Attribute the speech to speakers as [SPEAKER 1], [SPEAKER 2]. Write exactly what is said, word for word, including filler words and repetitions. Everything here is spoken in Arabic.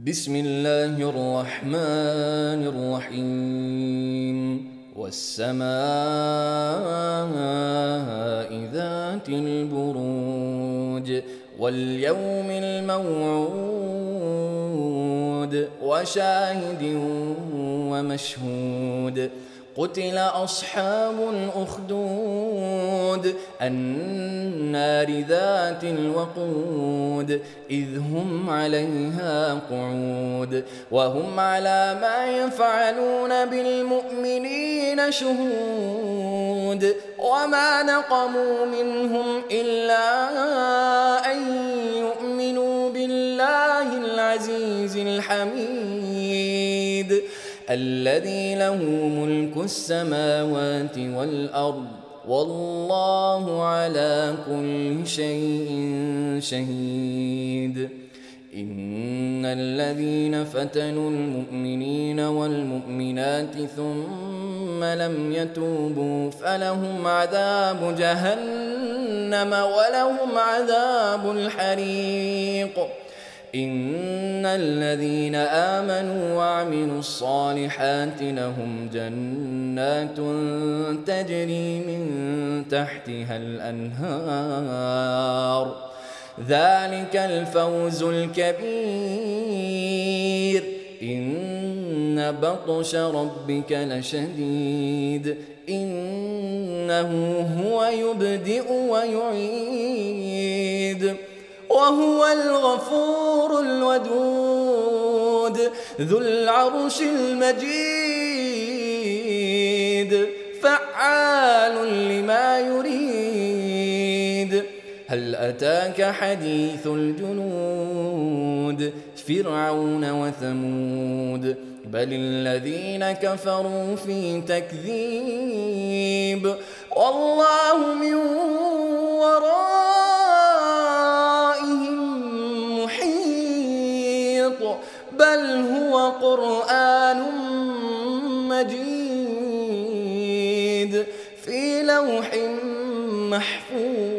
[SPEAKER 1] بسم الله الرحمن الرحيم والسماء ذات البروج واليوم الموعود وشاهد ومشهود قتل أصحاب الأخدود النار ذات الوقود إذ هم عليها قعود وهم على ما يفعلون بالمؤمنين شهود وما نقموا منهم إلا أن يؤمنوا بالله العزيز الحميد الذي له ملك السماوات والأرض والله على كل شيء شهيد إن الذين فتنوا المؤمنين والمؤمنات ثم لم يتوبوا فلهم عذاب جهنم ولهم عذاب الحريق إن الذين آمنوا وعملوا الصالحات لهم جنات تجري من تحتها الأنهار ذلك الفوز الكبير إن بطش ربك لشديد إنه هو يبدئ ويعيد وهو الغفور الودود ذو العرش المجيد فعال لما يريد هل أتاك حديث الجنود فرعون وثمود بل الذين كفروا في تكذيب والله من ورائهم محيط بل هو قرآن مجيد في لوح محفوظ